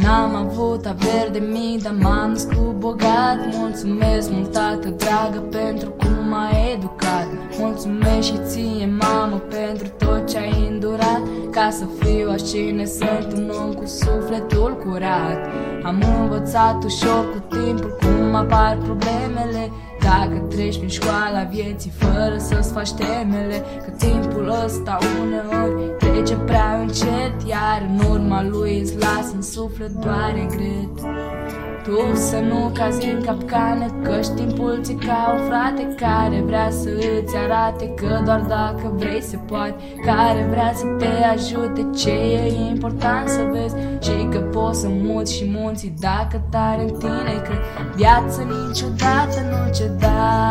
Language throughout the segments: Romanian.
N-am avut averi de mii, dar m-am născut bogat. Mulțumesc mult, tată dragă, pentru cum m-ai educat. Mulțumesc și ție, mamă, pentru tot ce ai îndurat, ca să fiu așa cine sunt, un om cu sufletul curat. Am învățat ușor cu timpul cum apar problemele, dacă treci prin școala vieții fără să-ți faci temele, că timpul ăsta uneori trece prea încet, iar în urma lui îți lasă în suflet doar regret. Tu să nu cazi în capcane, căci timpul ți ca un frate care vrea să îți arate că doar dacă vrei se poate, care vrea să te ajute, ce e important să vezi și că poți să muți și munți dacă tare în tine cred. Viața niciodată nu ceda,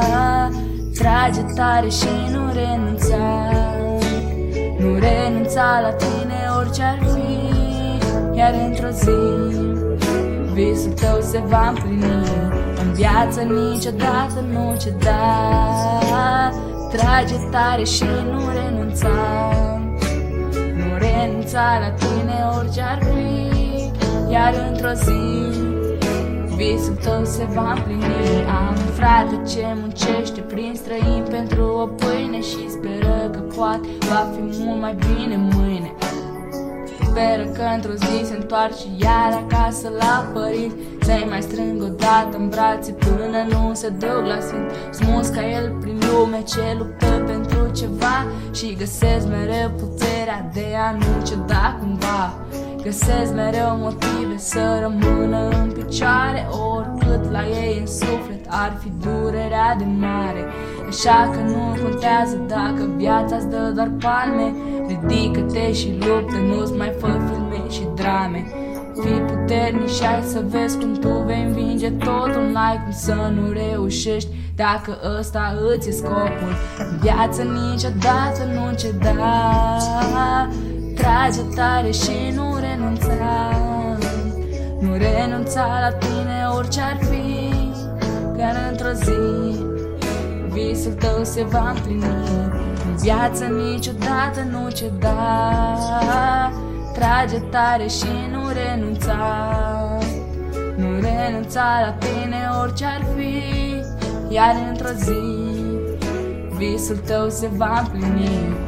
trage tare și nu renunța. Nu renunța la tine orice ar fi, iar într-o zi visul tău se va împlini. În viață niciodată nu ceda, trage tare și nu renunța. Nu renunța la tine orice ar fi, iar într-o zi visul tău se va împlini. Am un frate ce muncește prin străini pentru o pâine și speră că poate va fi mult mai bine mâine. Speră că într-o zi se întoarce iar acasă la părinți, să-i mai strâng odată în brațe până nu se duc la sfânt. Smuls ca el prin lume ce luptă pentru ceva și găsesc mereu puterea de a nu ceda cumva. Găsesc mereu motive să rămână în picioare, oricât la ei în suflet ar fi durerea de mare. Așa că nu contează dacă viața-ți dă doar palme, ridică-te și luptă, nu-ți mai fă filme și drame. Fii puternic și hai să vezi cum tu vei învinge totul. N-ai cum să nu reușești dacă ăsta îți e scopul. În viață niciodată nu ceda, trage tare și nu renunța. Nu renunța la tine orice ar fi, chiar într-o zi visul tău se va împlini. În viață niciodată nu ceda, trage tare și nu renunța. Nu renunța la tine orice ar fi, iar într-o zi visul tău se va împlini.